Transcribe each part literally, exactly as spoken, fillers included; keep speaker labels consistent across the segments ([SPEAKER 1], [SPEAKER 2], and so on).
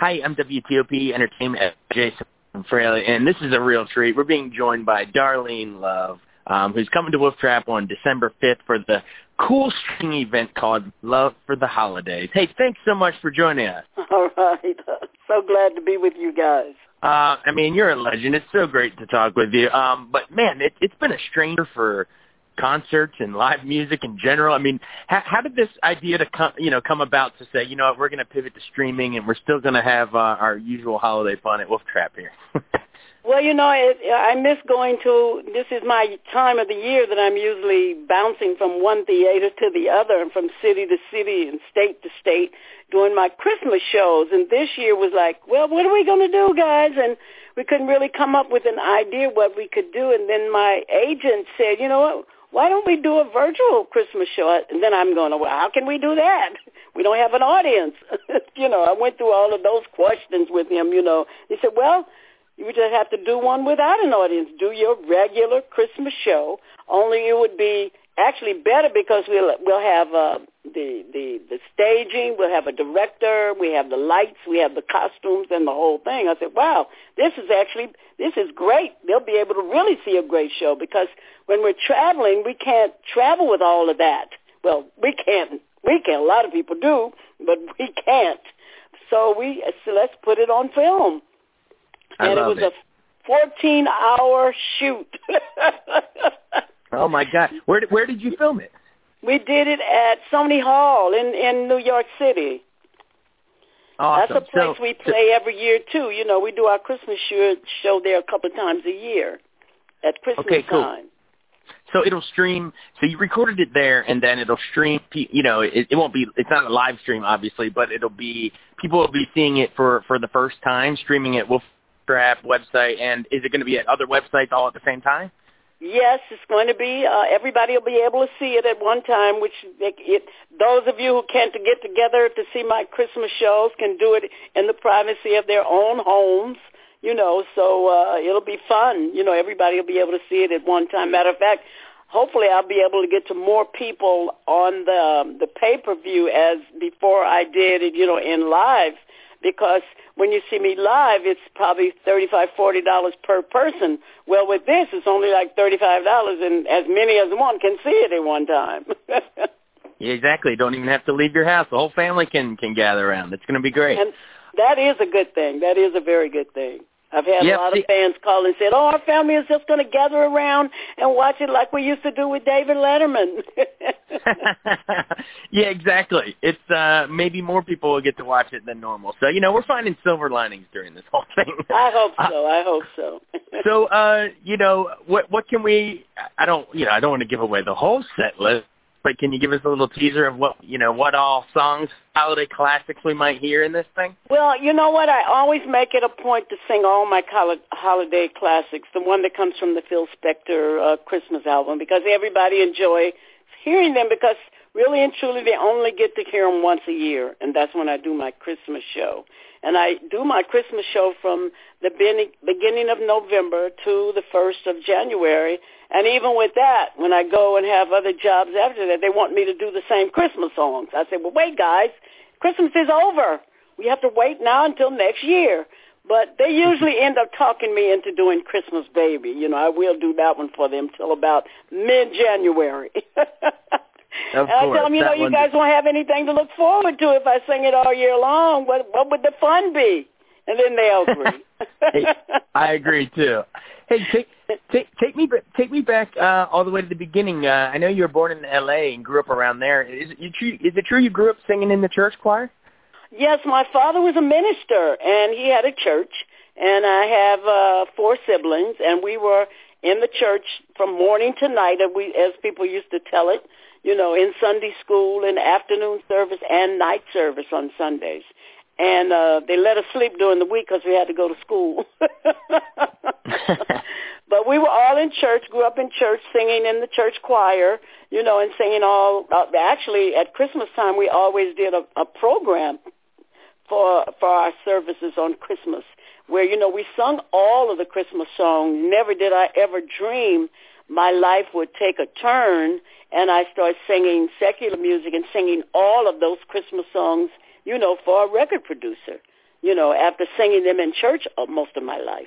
[SPEAKER 1] Hi, I'm W T O P Entertainment Jason Fraley, and this is a real treat. We're being joined by Darlene Love, um, who's coming to Wolf Trap on December fifth for the cool string event called Love for the Holidays. Hey, thanks so much for joining us.
[SPEAKER 2] All right. So glad to be with you guys.
[SPEAKER 1] Uh, I mean, you're a legend. It's so great to talk with you. Um, but, man, it, it's been a stranger for concerts and live music in general. I mean, how, how did this idea to come, you know, come about to say, you know what, we're going to pivot to streaming and we're still going to have uh, our usual holiday fun at Wolf Trap here?
[SPEAKER 2] Well, you know, it, I miss going to, this is my time of the year that I'm usually bouncing from one theater to the other and from city to city and state to state doing my Christmas shows. And this year was like, well, what are we going to do, guys? And we couldn't really come up with an idea what we could do. And then my agent said, you know what, why don't we do a virtual Christmas show? And then I'm going, well, how can we do that? We don't have an audience. You know, I went through all of those questions with him, you know. He said, well, you would just have to do one without an audience. Do your regular Christmas show, only it would be actually better because we'll we'll have uh, the, the the staging, we'll have a director, we have the lights, we have the costumes and the whole thing. I said, wow, this is actually, this is great. They'll be able to really see a great show because when we're traveling, we can't travel with all of that. Well, we can't. We can. A lot of people do, but we can't. So we so let's put it on film.
[SPEAKER 1] I
[SPEAKER 2] and
[SPEAKER 1] love
[SPEAKER 2] it was it. a fourteen-hour shoot.
[SPEAKER 1] Oh my God! Where where did you film it?
[SPEAKER 2] We did it at Sony Hall in, in New York City.
[SPEAKER 1] Awesome.
[SPEAKER 2] That's a place
[SPEAKER 1] so,
[SPEAKER 2] we play
[SPEAKER 1] so,
[SPEAKER 2] every year too. You know, we do our Christmas show, show there a couple of times a year at Christmas
[SPEAKER 1] okay, cool.
[SPEAKER 2] time.
[SPEAKER 1] So it'll stream. So you recorded it there, and then it'll stream. You know, it, it won't be. It's not a live stream, obviously, but it'll be. People will be seeing it for for the first time, streaming it. Wolf Trap website, and is it going to be at other websites all at the same time?
[SPEAKER 2] Yes, it's going to be. Uh, everybody will be able to see it at one time. Which it, it, those of you who can't get together to see my Christmas shows can do it in the privacy of their own homes. You know, so uh, it'll be fun. You know, everybody will be able to see it at one time. Matter of fact, hopefully I'll be able to get to more people on the um, the pay-per-view as before I did it. You know, in live. Because when you see me live, it's probably thirty-five dollars, forty dollars per person. Well, with this, it's only like thirty-five dollars, and as many as one can see it at one time.
[SPEAKER 1] Yeah, exactly. Don't even have to leave your house. The whole family can, can gather around. It's going to be great.
[SPEAKER 2] And that is a good thing. That is a very good thing. I've had
[SPEAKER 1] yep.
[SPEAKER 2] a lot of fans call and said, oh, our family is just going to gather around and watch it like we used to do with David Letterman.
[SPEAKER 1] Yeah, exactly. It's uh, maybe more people will get to watch it than normal. So, you know, we're finding silver linings during this whole thing.
[SPEAKER 2] I hope so. Uh, I hope so.
[SPEAKER 1] So, uh, you know, what what can we, I don't, you know, I don't want to give away the whole set list, but can you give us a little teaser of what, you know, what all songs, holiday classics we might hear in this thing?
[SPEAKER 2] Well, you know what? I always make it a point to sing all my holiday classics, the one that comes from the Phil Spector uh, Christmas album, because everybody enjoys hearing them because really and truly they only get to hear them once a year, and that's when I do my Christmas show. And I do my Christmas show from the beginning of November to the first of January. And even with that, when I go and have other jobs after that, they want me to do the same Christmas songs. I say, well, wait, guys, Christmas is over. We have to wait now until next year. But they usually end up talking me into doing Christmas Baby. You know, I will do that one for them till about mid-January.
[SPEAKER 1] Of
[SPEAKER 2] and I
[SPEAKER 1] course,
[SPEAKER 2] tell them, you know, you
[SPEAKER 1] one...
[SPEAKER 2] guys won't have anything to look forward to if I sing it all year long. What, what would the fun be? And then they'll agree.
[SPEAKER 1] Hey, I agree too. Hey, take take take me take me back uh, all the way to the beginning. Uh, I know you were born in L A and grew up around there. Is it you true? Is it true you grew up singing in the church choir?
[SPEAKER 2] Yes, my father was a minister, and he had a church. And I have uh, four siblings, and we were in the church from morning to night, as, we, as people used to tell it. You know, in Sunday school, in afternoon service, and night service on Sundays. And uh, they let us sleep during the week because we had to go to school. But we were all in church, grew up in church, singing in the church choir, you know, and singing all. Uh, actually, at Christmas time, we always did a, a program for for our services on Christmas where, you know, we sung all of the Christmas songs. Never did I ever dream my life would take a turn and I started singing secular music and singing all of those Christmas songs, you know, for a record producer. you know, after singing them in church most of my life.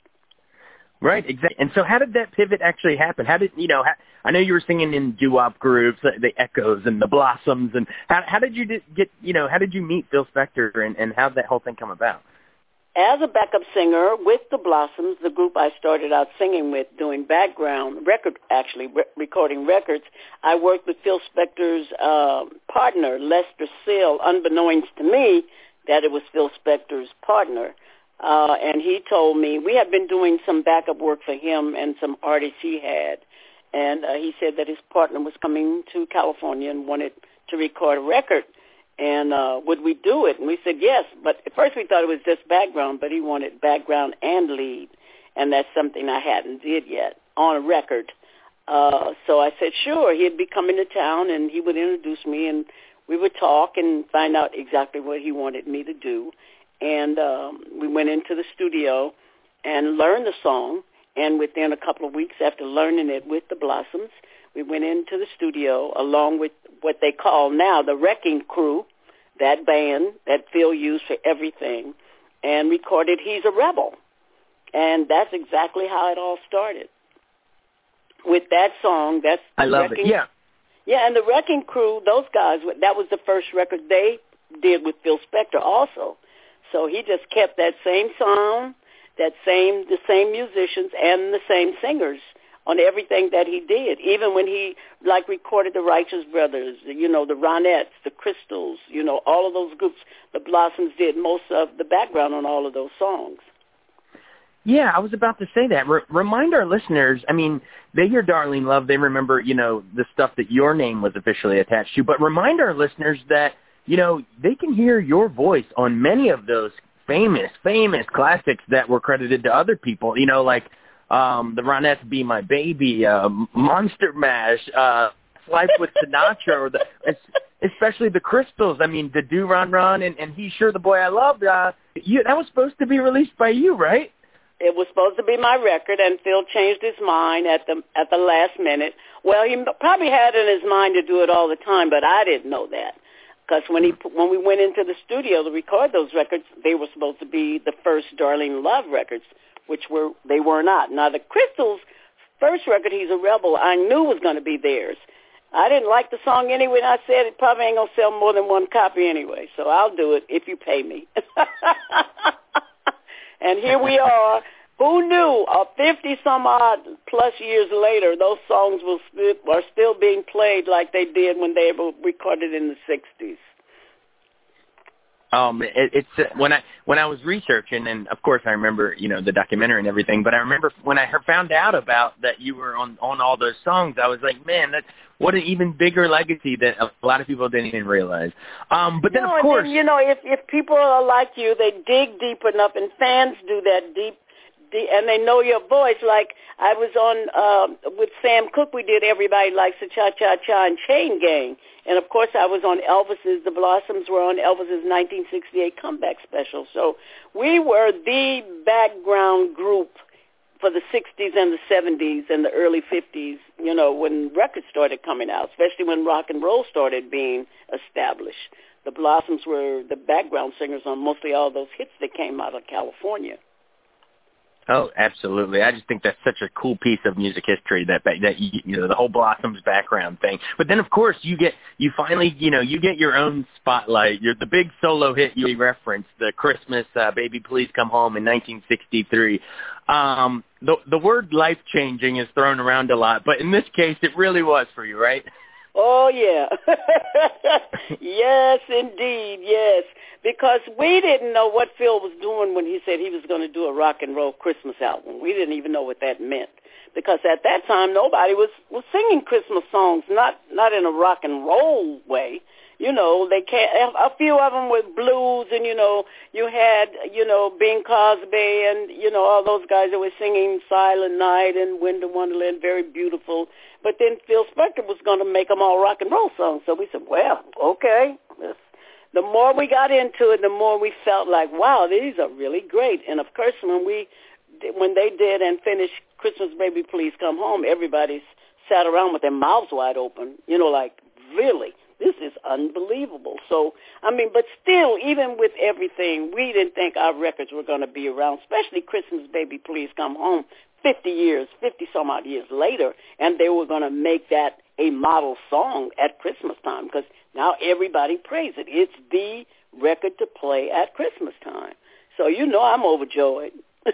[SPEAKER 1] Right, exactly. And so how did that pivot actually happen? How did, you know, how, I know you were singing in doo-wop groups, the Echoes and the Blossoms, and how, how did you get, you know, how did you meet Phil Spector, and, and how did that whole thing come about?
[SPEAKER 2] As a backup singer with the Blossoms, the group I started out singing with, doing background record, actually re- recording records, I worked with Phil Spector's uh, partner, Lester Sill, unbeknownst to me that it was Phil Spector's partner. Uh, and he told me, we had been doing some backup work for him and some artists he had. And uh, he said that his partner was coming to California and wanted to record a record. And uh, would we do it? And we said yes. But at first we thought it was just background, but he wanted background and lead. And that's something I hadn't did yet on a record. Uh, so I said, sure. He'd be coming to town, and he would introduce me, and we would talk and find out exactly what he wanted me to do. And um, we went into the studio and learned the song. And within a couple of weeks after learning it with the Blossoms, we went into the studio along with what they call now the Wrecking Crew, that band that Phil used for everything, and recorded He's a Rebel. And that's exactly how it all started. With that song, that's
[SPEAKER 1] I love
[SPEAKER 2] Wrecking,
[SPEAKER 1] it, yeah.
[SPEAKER 2] Yeah, and the Wrecking Crew, those guys, that was the first record they did with Phil Spector also. So he just kept that same sound, that same the same musicians and the same singers on everything that he did. Even when he like recorded the Righteous Brothers, you know, the Ronettes, the Crystals, you know, all of those groups, the Blossoms did most of the background on all of those songs.
[SPEAKER 1] Yeah, I was about to say that. Re- remind our listeners, I mean, they hear Darlene Love, they remember, you know, the stuff that your name was officially attached to, but remind our listeners that, you know, they can hear your voice on many of those famous, famous classics that were credited to other people, you know, like um, the Ronettes, Be My Baby, uh, Monster Mash, uh, Life with Sinatra, or the, especially the Crystals. I mean, the Do Ron Ron and, and He's Sure the Boy I Love. Uh, you, that was supposed to be released by you, right?
[SPEAKER 2] It was supposed to be my record, and Phil changed his mind at the at the last minute. Well, he probably had in his mind to do it all the time, but I didn't know that. Because when he when we went into the studio to record those records, they were supposed to be the first Darlene Love records, which were they were not. Now the Crystals' first record, He's a Rebel, I knew was going to be theirs. I didn't like the song anyway, and I said it probably ain't gonna sell more than one copy anyway, so I'll do it if you pay me. And here we are. Who knew? Uh, fifty some odd plus years later, those songs will st- are still being played like they did when they were recorded in the sixties.
[SPEAKER 1] Um, it, it's uh, when I when I was researching, and of course I remember, you know, the documentary and everything. But I remember when I heard, found out about that you were on on all those songs, I was like, man, that's what an even bigger legacy that a lot of people didn't even realize. Um, but then
[SPEAKER 2] no,
[SPEAKER 1] of course,
[SPEAKER 2] then, you know, if if people are like you, they dig deep enough, and fans do that deep. And they know your voice. Like I was on uh, with Sam Cooke, we did Everybody Likes a Cha-Cha-Cha and Chain Gang. And, of course, I was on Elvis's, the Blossoms were on Elvis's nineteen sixty-eight comeback special. So we were the background group for the sixties and the seventies and the early fifties, you know, when records started coming out, especially when rock and roll started being established. The Blossoms were the background singers on mostly all those hits that came out of California.
[SPEAKER 1] Oh, absolutely. I just think that's such a cool piece of music history, that, that you, you know, the whole Blossoms background thing. But then, of course, you get, you finally, you know, you get your own spotlight. You're the big solo hit you referenced, the Christmas uh, Baby Please Come Home in nineteen sixty-three. Um, the, the word life-changing is thrown around a lot, but in this case, it really was for you, right?
[SPEAKER 2] Oh, yeah. Yes, indeed, yes. Because we didn't know what Phil was doing when he said he was going to do a rock and roll Christmas album. We didn't even know what that meant. Because at that time, nobody was, was singing Christmas songs, not not in a rock and roll way. You know, they can't, a few of them were blues, and, you know, you had, you know, Bing Crosby and, you know, all those guys that were singing Silent Night and Winter Wonderland, very beautiful. But then Phil Spector was going to make them all rock and roll songs. So we said, well, okay. The more we got into it, the more we felt like, wow, these are really great. And, of course, when we, when they did and finished Christmas Baby Please Come Home, everybody sat around with their mouths wide open, you know, like, really? this is unbelievable. So, I mean, but still, even with everything, we didn't think our records were going to be around, especially Christmas Baby Please Come Home, fifty years, fifty-some-odd years later, and they were going to make that a model song at Christmas time because now everybody prays it. It's the record to play at Christmas time. So, you know, I'm overjoyed.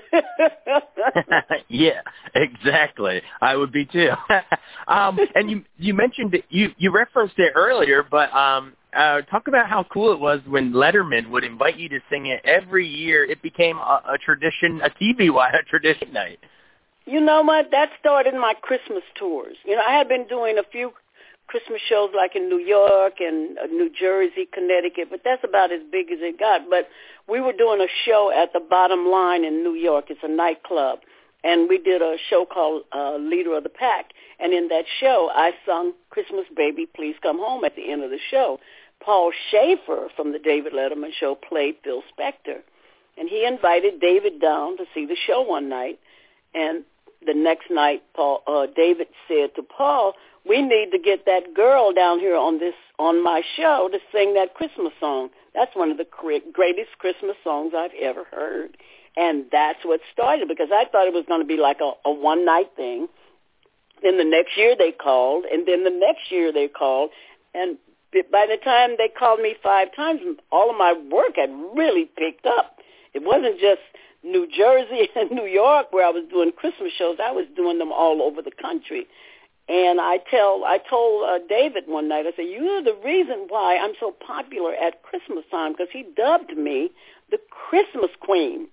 [SPEAKER 1] Yeah, exactly. I would be too. um, and you you mentioned it, you you referenced it earlier, but um, uh, talk about how cool it was when Letterman would invite you to sing it every year. It became a, a tradition, a T V a tradition night.
[SPEAKER 2] You know what? That started my Christmas tours. You know, I had been doing a few Christmas shows like in New York and uh, New Jersey, Connecticut, but that's about as big as it got. But we were doing a show at the Bottom Line in New York. It's a nightclub. And we did a show called uh, Leader of the Pack. And in that show, I sung Christmas Baby, Please Come Home at the end of the show. Paul Schaefer from the David Letterman Show played Phil Spector. And he invited David down to see the show one night. And the next night, Paul, uh, David said to Paul, we need to get that girl down here on this on my show to sing that Christmas song. That's one of the greatest Christmas songs I've ever heard. And that's what started, because I thought it was going to be like a, a one-night thing. Then the next year they called, and then the next year they called. And by the time they called me five times, all of my work had really picked up. It wasn't just New Jersey and New York where I was doing Christmas shows. I was doing them all over the country. And I tell, I told uh, David one night, I said, you're the reason why I'm so popular at Christmas time, because he dubbed me the Christmas Queen.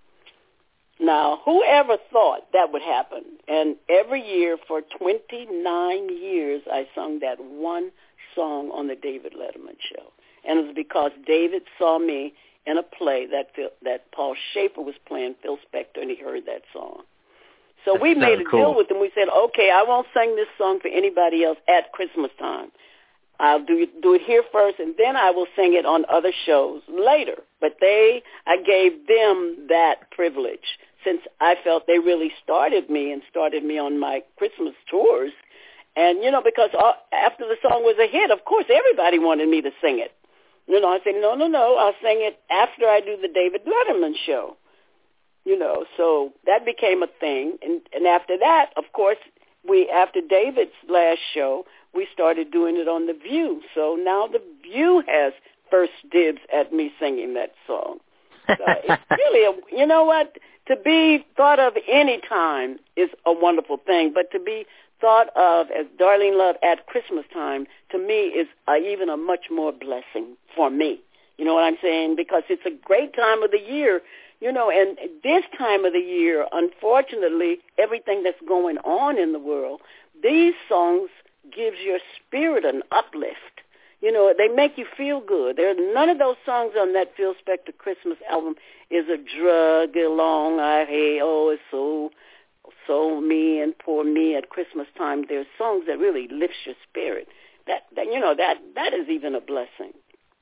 [SPEAKER 2] Now, whoever thought that would happen? And every year for twenty-nine years, I sung that one song on the David Letterman Show. And it was because David saw me in a play that Phil, that Paul Schaefer was playing Phil Spector, and he heard that song. So
[SPEAKER 1] That's
[SPEAKER 2] we made
[SPEAKER 1] so
[SPEAKER 2] a
[SPEAKER 1] cool.
[SPEAKER 2] deal with him. We said, okay, I won't sing this song for anybody else at Christmas time. I'll do do it here first, and then I will sing it on other shows later. But they, I gave them that privilege, since I felt they really started me and started me on my Christmas tours. And, you know, because all, after the song was a hit, of course, everybody wanted me to sing it. You know, I said, no, no, no, I'll sing it after I do the David Letterman Show. You know, so that became a thing. And, and after that, of course, we after David's last show, we started doing it on The View. So now The View has first dibs at me singing that song. So it's really, a, you know what, to be thought of any time is a wonderful thing, but to be thought of as Darlene Love at Christmas time, to me, is uh, even a much more blessing for me. You know what I'm saying? Because it's a great time of the year. You know, and this time of the year, unfortunately, everything that's going on in the world, these songs gives your spirit an uplift. You know, they make you feel good. There, none of those songs on that Phil Spector Christmas album is a drug along. I hey, oh, it's so, so me and poor me at Christmas time. There's songs that really lifts your spirit. That, that you know, that that is even a blessing.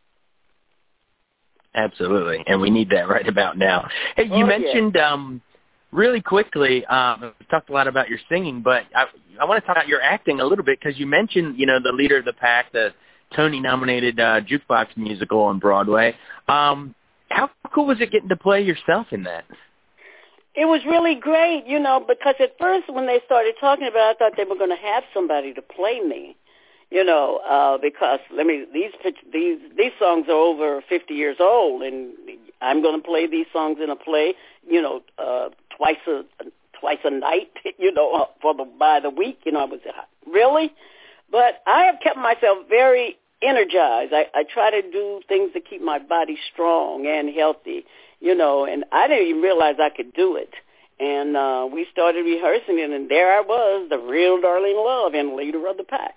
[SPEAKER 1] Absolutely, and we need that right about now. Hey, you
[SPEAKER 2] oh,
[SPEAKER 1] mentioned
[SPEAKER 2] yeah.
[SPEAKER 1] um, really quickly, um, we talked a lot about your singing, but I, I want to talk about your acting a little bit, because you mentioned, you know, the Leader of the Pack, the Tony-nominated uh, jukebox musical on Broadway. Um, how cool was it getting to play yourself in that?
[SPEAKER 2] It was really great, you know, because at first when they started talking about it, I thought they were going to have somebody to play me. You know, uh, because let me these these these songs are over fifty years old, and I'm going to play these songs in a play, you know, uh, twice a twice a night, you know, for the by the week. You know, I was really, but I have kept myself very energized. I, I try to do things to keep my body strong and healthy, you know, and I didn't even realize I could do it. And uh, we started rehearsing it, and there I was, the real Darlene Love and Leader of the Pack.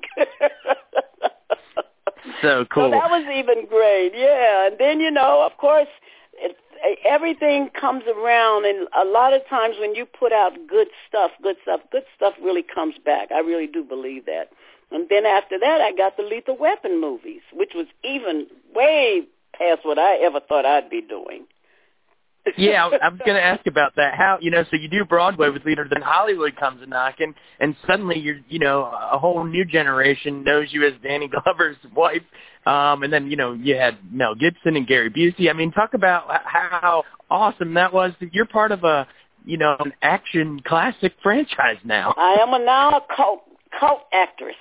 [SPEAKER 1] So cool.
[SPEAKER 2] So that was even great, yeah. And then, you know, of course, it, everything comes around, and a lot of times when you put out good stuff, good stuff, good stuff really comes back. I really do believe that. And then after that, I got the Lethal Weapon movies, which was even way past what I ever thought I'd be doing.
[SPEAKER 1] Yeah, I was going to ask about that. How, you know, so you do Broadway with Leader, then Hollywood comes a knocking, and suddenly you're, you know, a whole new generation knows you as Danny Glover's wife. Um, and then, you know, you had Mel Gibson and Gary Busey. I mean, talk about how awesome that was. You're part of a, you know, an action classic franchise now.
[SPEAKER 2] I am a now a cult cult actress.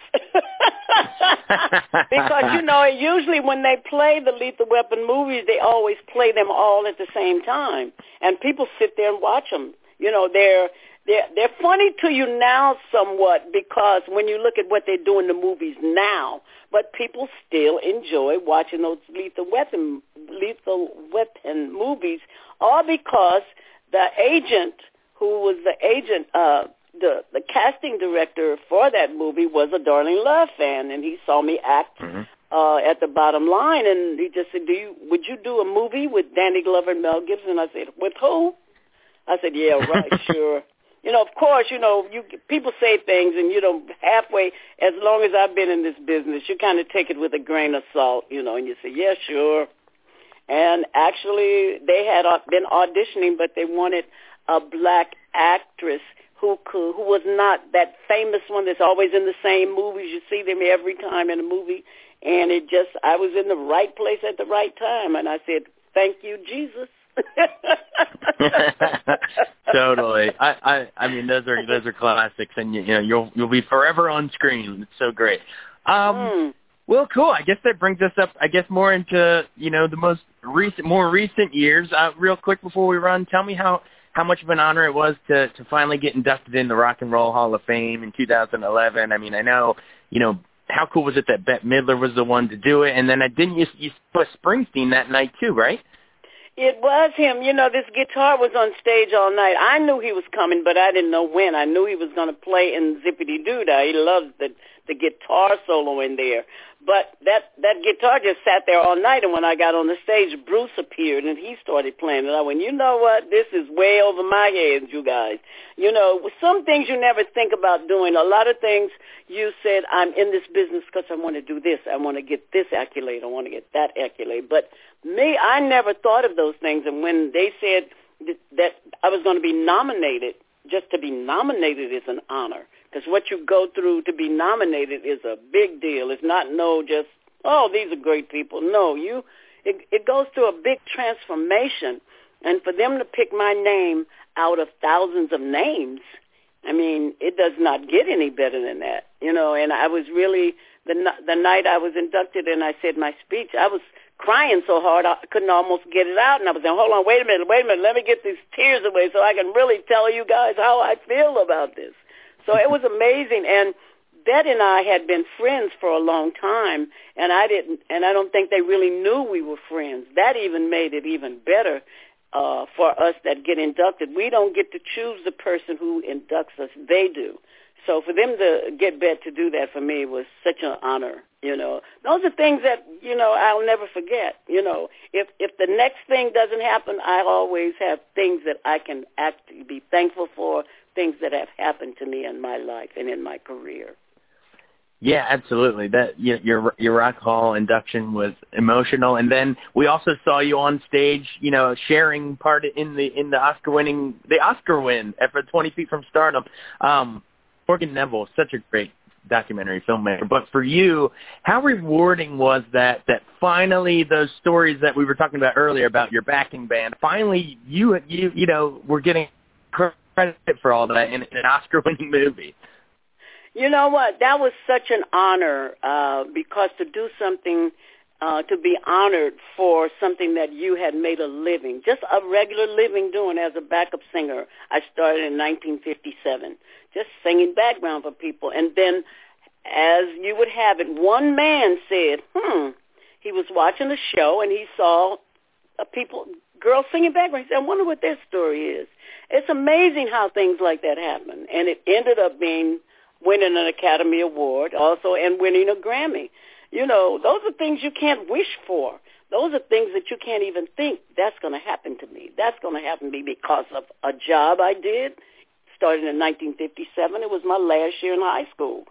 [SPEAKER 2] Because, you know, usually when they play the Lethal Weapon movies, they always play them all at the same time. And people sit there and watch them. You know, they're, they're, they're funny to you now somewhat because when you look at what they do in the movies now, but people still enjoy watching those Lethal Weapon, Lethal Weapon movies, all because the agent who was the agent, uh, the the casting director for that movie was a Darling Love fan, and he saw me act mm-hmm. uh, at the Bottom Line, and he just said, "Do you would you do a movie with Danny Glover and Mel Gibson?" I said, "With who?" I said, "Yeah, right, sure." You know, of course, you know, you people say things, and you know, halfway. As long as I've been in this business, you kind of take it with a grain of salt, you know, and you say, "Yeah, sure." And actually, they had been auditioning, but they wanted a black actress who could, who was not that famous one that's always in the same movies. You see them every time in a movie. And it just, I was in the right place at the right time. And I said, thank you, Jesus.
[SPEAKER 1] Totally. I, I, I mean, those are, those are classics, and you, you know, you'll, you'll be forever on screen. It's so great. Um, mm. Well, cool. I guess that brings us up, I guess, more into, you know, the most recent, more recent years. Uh, real quick before we run, tell me how, how much of an honor it was to, to finally get inducted in the Rock and Roll Hall of Fame in two thousand eleven. I mean, I know, you know, how cool was it that Bette Midler was the one to do it? And then I didn't you, you put Springsteen that night too, right?
[SPEAKER 2] It was him. You know, this guitar was on stage all night. I knew he was coming, but I didn't know when. I knew he was going to play in Zippity Doo Dah. He loved the the guitar solo in there. But that that guitar just sat there all night, and when I got on the stage, Bruce appeared, and he started playing it. I went, you know what? This is way over my head, you guys. You know, some things you never think about doing. A lot of things you said, I'm in this business because I want to do this. I want to get this accolade. I want to get that accolade. But me, I never thought of those things. And when they said that, that I was going to be nominated, just to be nominated is an honor. Because what you go through to be nominated is a big deal. It's not no just, oh, these are great people. No, you, it, it goes through a big transformation. And for them to pick my name out of thousands of names, I mean, it does not get any better than that, you know. And I was really, the, the night I was inducted and I said my speech, I was crying so hard I couldn't almost get it out. And I was saying, hold on, wait a minute, wait a minute, let me get these tears away so I can really tell you guys how I feel about this. So it was amazing, and Bette and I had been friends for a long time, and I didn't, and I don't think they really knew we were friends. That even made it even better uh, for us that get inducted. We don't get to choose the person who inducts us; they do. So for them to get Bette to do that for me was such an honor. You know, those are things that you know I'll never forget. You know, if if the next thing doesn't happen, I always have things that I can act be thankful for. Things that have happened to me in my life and in my career.
[SPEAKER 1] Yeah, absolutely. That your your Rock Hall induction was emotional, and then we also saw you on stage, you know, sharing part in the in the Oscar winning the Oscar win for twenty feet from Stardom. Um, Morgan Neville, such a great documentary filmmaker. But for you, how rewarding was that? That finally those stories that we were talking about earlier about your backing band, finally you you you know were getting credit for all that in, in an Oscar-winning movie.
[SPEAKER 2] You know what? That was such an honor uh, because to do something, uh, to be honored for something that you had made a living, just a regular living doing as a backup singer. I started in nineteen fifty-seven, just singing background for people. And then, as you would have it, one man said, hmm, he was watching a show and he saw uh, people, girls singing background. He said, I wonder what their story is. It's amazing how things like that happen. And it ended up being winning an Academy Award also and winning a Grammy. You know, those are things you can't wish for. Those are things that you can't even think that's going to happen to me. That's going to happen to me because of a job I did. Started in nineteen fifty-seven. It was my last year in high school.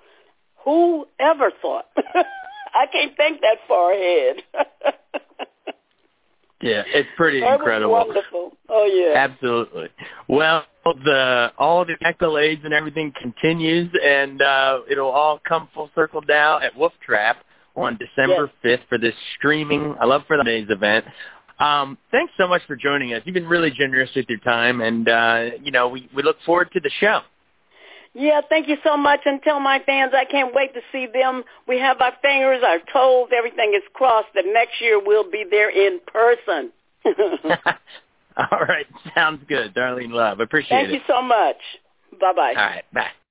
[SPEAKER 2] Who ever thought? I can't think that far ahead.
[SPEAKER 1] Yeah, it's pretty
[SPEAKER 2] that
[SPEAKER 1] incredible.
[SPEAKER 2] Was wonderful. Oh yeah.
[SPEAKER 1] Absolutely. Well, the all the accolades and everything continues, and uh, it'll all come full circle down at Wolf Trap on December fifth for this streaming I Love Fridays event. Um, thanks so much for joining us. You've been really generous with your time, and uh, you know we, we look forward to the show.
[SPEAKER 2] Yeah, thank you so much. And tell my fans I can't wait to see them. We have our fingers, our toes, everything is crossed that next year we'll be there in person.
[SPEAKER 1] All right. Sounds good, Darlene Love. Appreciate
[SPEAKER 2] Thank
[SPEAKER 1] it.
[SPEAKER 2] Thank you so much. Bye-bye.
[SPEAKER 1] All right. Bye.